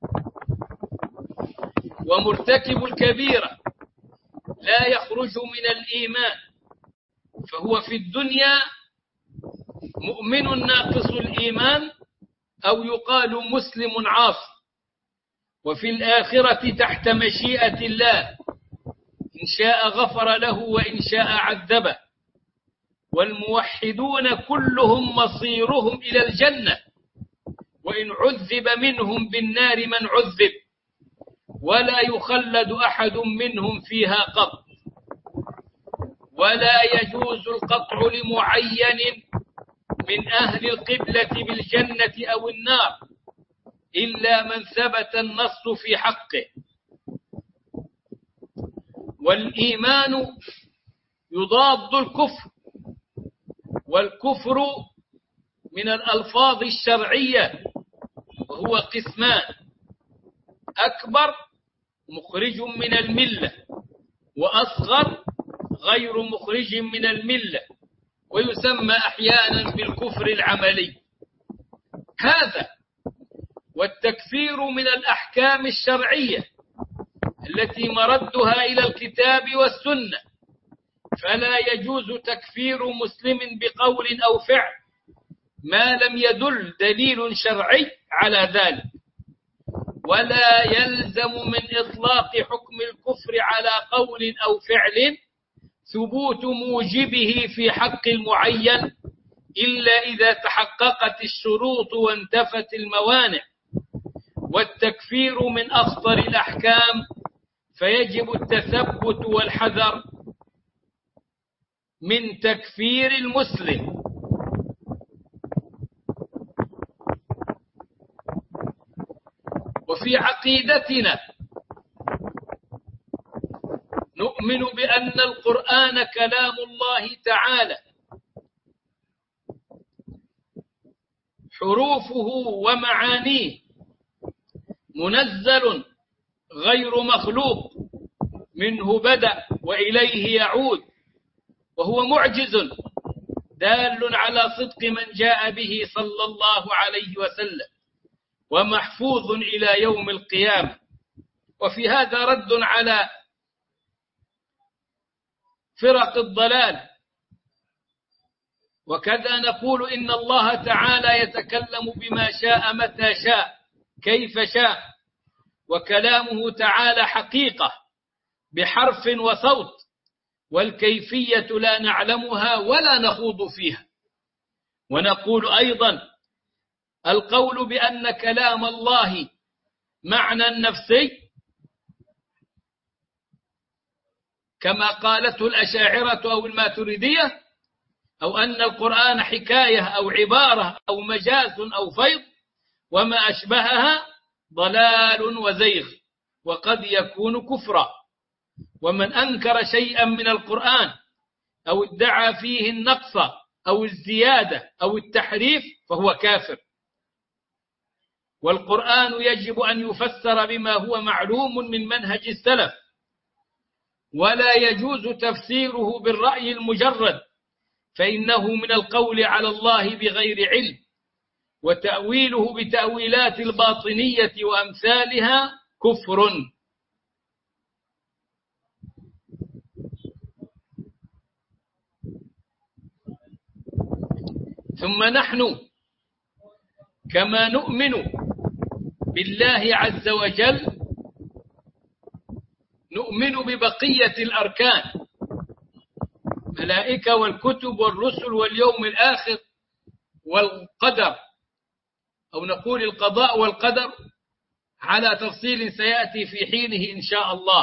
ومرتكب الكبيرة لا يخرج من الإيمان، فهو في الدنيا مؤمن ناقص الإيمان، أو يقال مسلم عاصي، وفي الآخرة تحت مشيئة الله، إن شاء غفر له وإن شاء عذبه. والموحدون كلهم مصيرهم إلى الجنة، وإن عذب منهم بالنار من عذب ولا يخلد أحد منهم فيها قط. ولا يجوز القطع لمعين من أهل القبلة بالجنة أو النار إلا من ثبت النص في حقه. والإيمان يضاد الكفر، والكفر من الألفاظ الشرعية وهو قسمان: أكبر مخرج من الملة، وأصغر غير مخرج من الملة، ويسمى أحيانا بالكفر العملي. هذا والتكفير من الأحكام الشرعية التي مردها إلى الكتاب والسنة، فلا يجوز تكفير مسلم بقول أو فعل ما لم يدل دليل شرعي على ذلك. ولا يلزم من إطلاق حكم الكفر على قول أو فعل ثبوت موجبه في حق المعين إلا إذا تحققت الشروط وانتفت الموانع. والتكفير من أخطر الأحكام، فيجب التثبت والحذر من تكفير المسلم. وفي عقيدتنا نؤمن بأن القرآن كلام الله تعالى، حروفه ومعانيه منزل غير مخلوق، منه بدأ وإليه يعود، وهو معجز دال على صدق من جاء به صلى الله عليه وسلم، ومحفوظ إلى يوم القيامة. وفي هذا رد على فرق الضلال. وكذا نقول إن الله تعالى يتكلم بما شاء متى شاء كيف شاء، وكلامه تعالى حقيقة بحرف وصوت، والكيفية لا نعلمها ولا نخوض فيها. ونقول أيضا القول بأن كلام الله معنى نفسي كما قالته الأشاعرة أو الماتريدية، أو أن القرآن حكاية أو عبارة أو مجاز أو فيض وما أشبهها، ضلال وزيغ، وقد يكون كفرا. ومن أنكر شيئا من القرآن أو ادعى فيه النقص أو الزيادة أو التحريف فهو كافر. والقرآن يجب أن يفسر بما هو معلوم من منهج السلف، ولا يجوز تفسيره بالرأي المجرد، فإنه من القول على الله بغير علم، وتأويله بتأويلات الباطنية وأمثالها كفر. ثم نحن كما نؤمن بالله عز وجل نؤمن ببقية الأركان، الملائكة والكتب والرسل واليوم الآخر والقدر، أو نقول القضاء والقدر على تفصيل سيأتي في حينه إن شاء الله.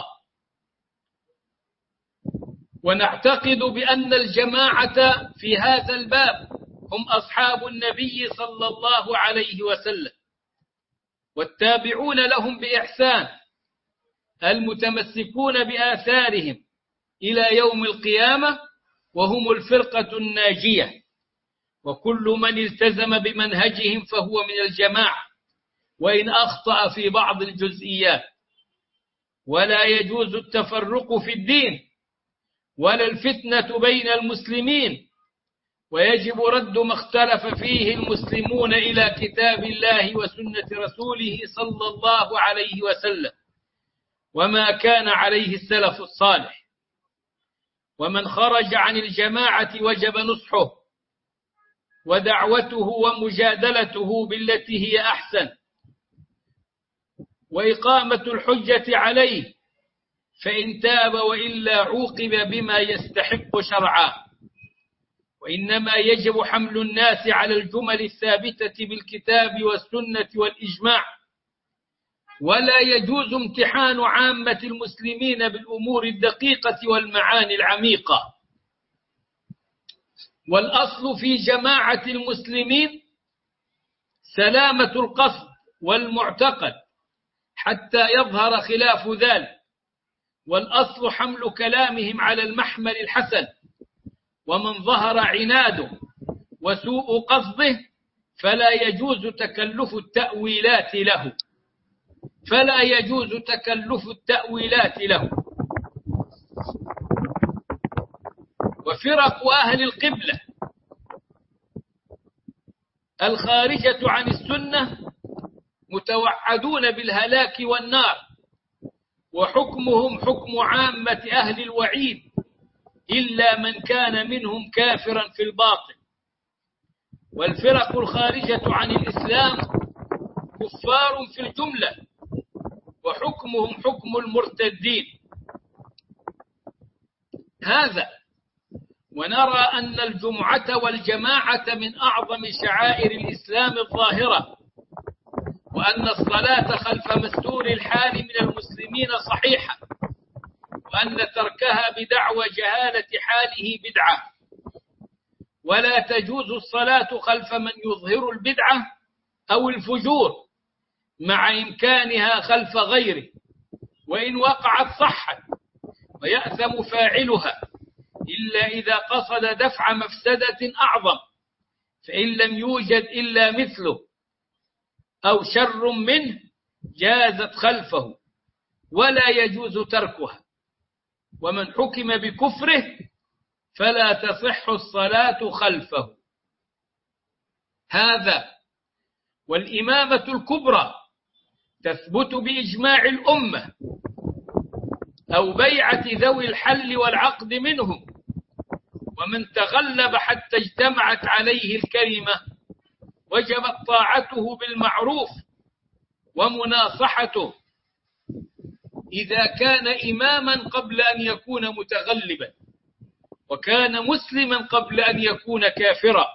ونعتقد بأن الجماعة في هذا الباب هم أصحاب النبي صلى الله عليه وسلم، والتابعون لهم بإحسان، المتمسكون بآثارهم إلى يوم القيامة، وهم الفرقة الناجية. وكل من التزم بمنهجهم فهو من الجماعة، وإن أخطأ في بعض الجزئيات. ولا يجوز التفرق في الدين ولا الفتنة بين المسلمين، ويجب رد ما اختلف فيه المسلمون إلى كتاب الله وسنة رسوله صلى الله عليه وسلم، وما كان عليه السلف الصالح. ومن خرج عن الجماعة وجب نصحه ودعوته ومجادلته بالتي هي أحسن، وإقامة الحجة عليه، فإن تاب وإلا عوقب بما يستحق شرعا. وإنما يجب حمل الناس على الجمل الثابتة بالكتاب والسنة والإجماع، ولا يجوز امتحان عامة المسلمين بالأمور الدقيقة والمعاني العميقة. والأصل في جماعة المسلمين سلامة القصد والمعتقد حتى يظهر خلاف ذلك، والأصل حمل كلامهم على المحمل الحسن، ومن ظهر عناده وسوء قصده فلا يجوز تكلف التأويلات له، فلا يجوز تكلف التأويلات له. وفرق أهل القبلة الخارجة عن السنة متوعدون بالهلاك والنار، وحكمهم حكم عامة أهل الوعيد إلا من كان منهم كافرا في الباطن. والفرق الخارجة عن الإسلام كفار في الجملة، وحكمهم حكم المرتدين. هذا ونرى أن الجمعة والجماعة من أعظم شعائر الإسلام الظاهرة، وأن الصلاة خلف مستور الحال من المسلمين صحيحة، وأن تركها بدعوى جهالة حاله بدعة، ولا تجوز الصلاة خلف من يظهر البدعة أو الفجور مع إمكانها خلف غيره، وإن وقعت صحت، ويأثم فاعلها إلا إذا قصد دفع مفسدة أعظم، فإن لم يوجد إلا مثله أو شر منه جازت خلفه ولا يجوز تركها. ومن حكم بكفره فلا تصح الصلاة خلفه. هذا والإمامة الكبرى تثبت بإجماع الأمة أو بيعة ذوي الحل والعقد منهم، ومن تغلب حتى اجتمعت عليه الكلمة وجبت طاعته بالمعروف ومناصحته إذا كان إماما قبل أن يكون متغلبا، وكان مسلما قبل أن يكون كافرا.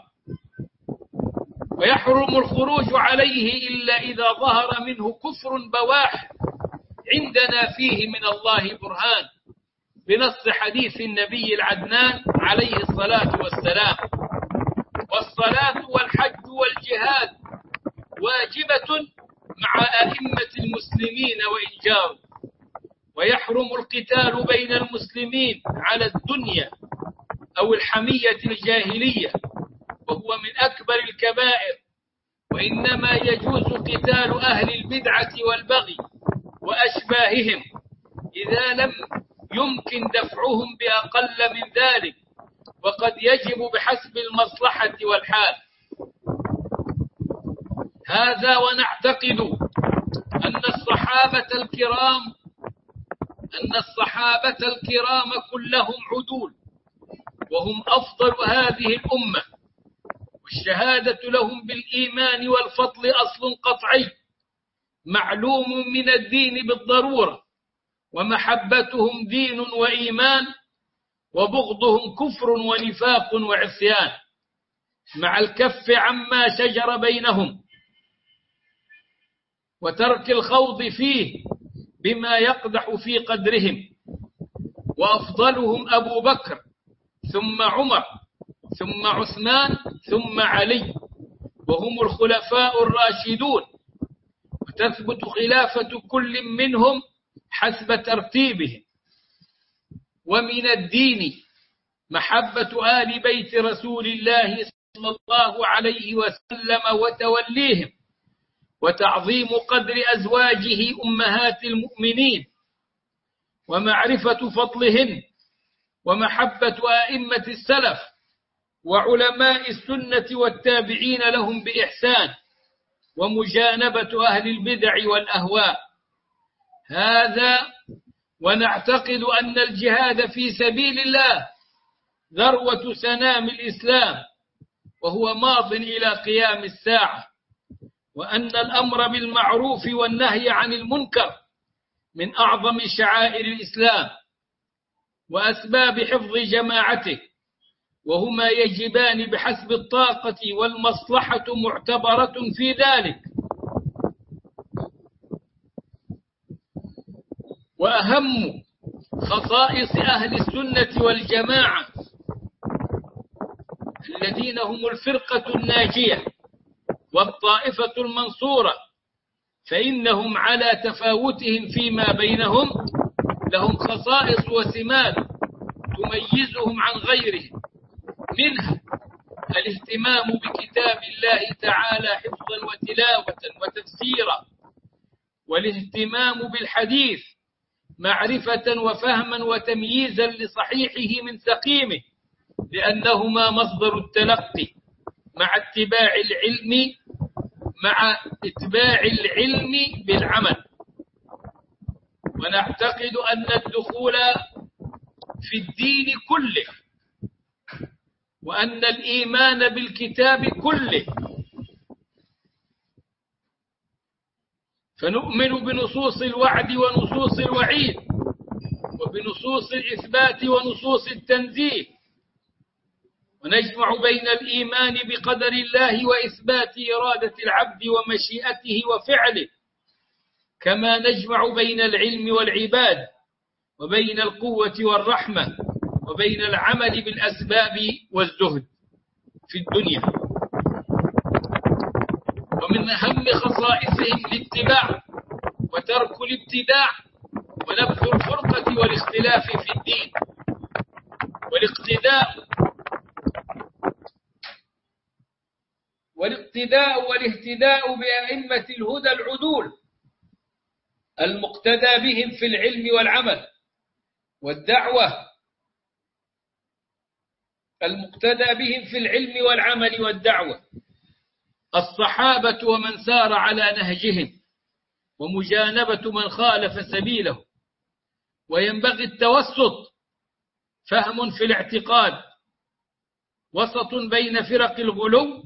ويحرم الخروج عليه إلا إذا ظهر منه كفر بواح عندنا فيه من الله برهان، بنص حديث النبي العدنان عليه الصلاة والسلام. والصلاة والحج والجهاد واجبة مع أئمة المسلمين وإن جاروا. ويحرم القتال بين المسلمين على الدنيا أو الحمية الجاهلية، وهو من أكبر الكبائر، وإنما يجوز قتال أهل البدعة والبغي وأشباههم إذا لم يمكن دفعهم بأقل من ذلك، وقد يجب بحسب المصلحة والحال. هذا ونعتقد أن الصحابة الكرام كلهم عدول، وهم أفضل هذه الأمة، والشهادة لهم بالإيمان والفضل أصل قطعي معلوم من الدين بالضرورة، ومحبتهم دين وإيمان، وبغضهم كفر ونفاق وعصيان، مع الكف عما شجر بينهم وترك الخوض فيه بما يقدح في قدرهم. وأفضلهم أبو بكر ثم عمر ثم عثمان ثم علي، وهم الخلفاء الراشدون، وتثبت خلافة كل منهم حسب ترتيبه. ومن الدين محبة آل بيت رسول الله صلى الله عليه وسلم وتوليهم، وتعظيم قدر أزواجه أمهات المؤمنين، ومعرفة فضلهن، ومحبة أئمة السلف وعلماء السنة والتابعين لهم بإحسان، ومجانبة أهل البدع والأهواء. هذا ونعتقد أن الجهاد في سبيل الله ذروة سنام الإسلام، وهو ماض إلى قيام الساعة، وأن الأمر بالمعروف والنهي عن المنكر من أعظم شعائر الإسلام وأسباب حفظ جماعته، وهما يجبان بحسب الطاقة، والمصلحة معتبرة في ذلك. وأهم خصائص أهل السنة والجماعة الذين هم الفرقة الناجية والطائفة المنصورة، فإنهم على تفاوتهم فيما بينهم لهم خصائص وسمات تميزهم عن غيرهم، منها الاهتمام بكتاب الله تعالى حفظا وتلاوة وتفسيرا، والاهتمام بالحديث معرفة وفهما وتمييزا لصحيحه من سقيمه، لأنهما مصدر التلقي مع اتباع العلم بالعمل. ونعتقد أن الدخول في الدين كله، وأن الإيمان بالكتاب كله، فنؤمن بنصوص الوعد ونصوص الوعيد، وبنصوص الإثبات ونصوص التنزيه، ونجمع بين الإيمان بقدر الله وإثبات إرادة العبد ومشيئته وفعله، كما نجمع بين العلم والعباد، وبين القوة والرحمة، وبين العمل بالأسباب والزهد في الدنيا. ومن أهم خصائصهم الاتباع وترك الابتداع ونبذ الفرقة والاختلاف في الدين، والاهتداء بأئمة الهدى العدول المقتدى بهم في العلم والعمل والدعوة، الصحابة ومن سار على نهجهم، ومجانبة من خالف سبيله. وينبغي التوسط، فهم في الاعتقاد، وسط بين فرق الغلو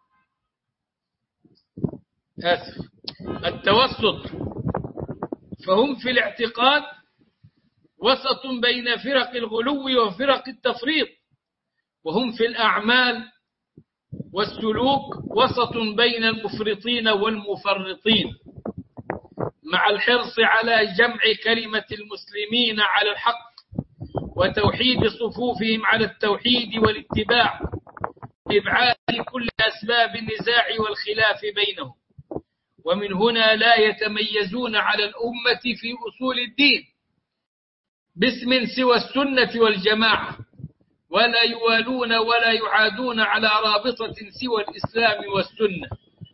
التوسط فهم في الاعتقاد وسط بين فرق الغلو وفرق التفريط، وهم في الأعمال والسلوك وسط بين المفرطين والمفرطين، مع الحرص على جمع كلمة المسلمين على الحق وتوحيد صفوفهم على التوحيد والاتباع، إبعاد كل أسباب النزاع والخلاف بينهم. ومن هنا لا يتميزون على الأمة في أصول الدين باسم سوى السنة والجماعة، ولا يوالون ولا يعادون على رابطة سوى الإسلام والسنة.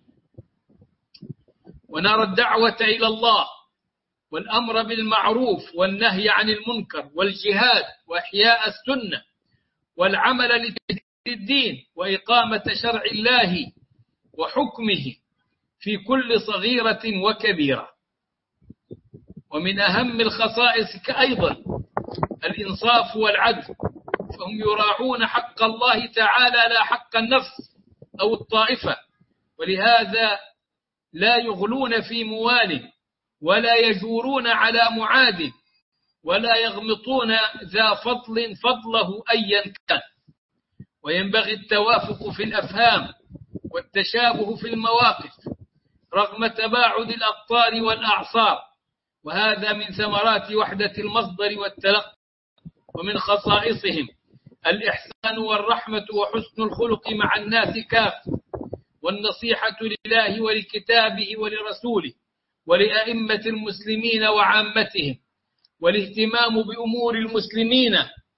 ونرى الدعوة إلى الله والأمر بالمعروف والنهي عن المنكر والجهاد وإحياء السنة والعمل لتجديد الدين وإقامة شرع الله وحكمه في كل صغيرة وكبيرة. ومن أهم الخصائص أيضا الإنصاف والعدل، فهم يراعون حق الله تعالى لا حق النفس أو الطائفة، ولهذا لا يغلون في موال، ولا يجورون على معاد، ولا يغمطون ذا فضل فضله أيا كان. وينبغي التوافق في الأفهام والتشابه في المواقف رغم تباعد الأقطار والأعصار، وهذا من ثمرات وحدة المصدر والتلقي. ومن خصائصهم الإحسان والرحمة وحسن الخلق مع الناس كافة، والنصيحة لله ولكتابه ولرسوله ولأئمة المسلمين وعامتهم، والاهتمام بأمور المسلمين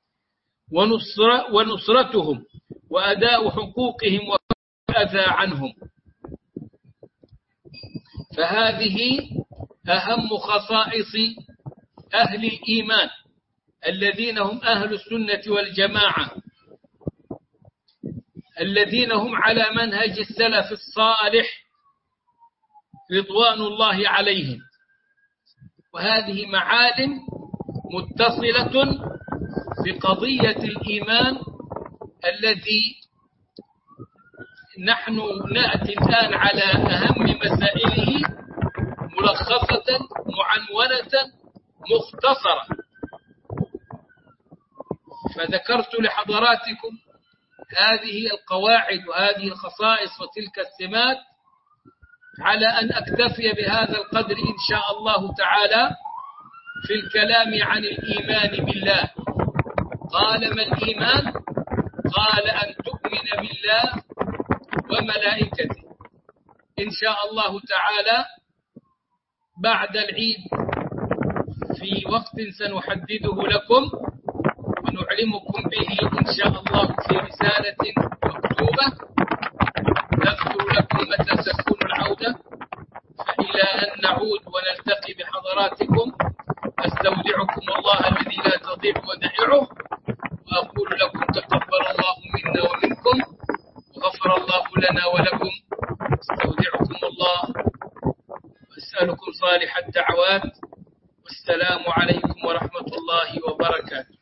ونصرتهم وأداء حقوقهم والأذى عنهم. فهذه أهم خصائص أهل الإيمان الذين هم أهل السنة والجماعة، الذين هم على منهج السلف الصالح رضوان الله عليهم. وهذه معالم متصلة بقضية الإيمان الذي نحن نأتي الآن على أهم مسائله ملخصة معنونة مختصرة. فذكرت لحضراتكم هذه القواعد وهذه الخصائص وتلك السمات على أن أكتفي بهذا القدر إن شاء الله تعالى في الكلام عن الإيمان بالله. قال ما الإيمان؟ قال أن تؤمن بالله وملائكته. إن شاء الله تعالى بعد العيد في وقت سنحدده لكم ونعلمكم به إن شاء الله في رسالة مكتوبة نذكر لكم متى تكون العودة، فإلى أن نعود ونلتقي بحضراتكم أستودعكم الله الذي لا تضيع ودائعه، وأقول لكم تقبل الله منا ومنكم وغفر الله لنا ولكم. استودعكم الله وأسألكم صالح الدعوات، والسلام عليكم ورحمة الله وبركاته.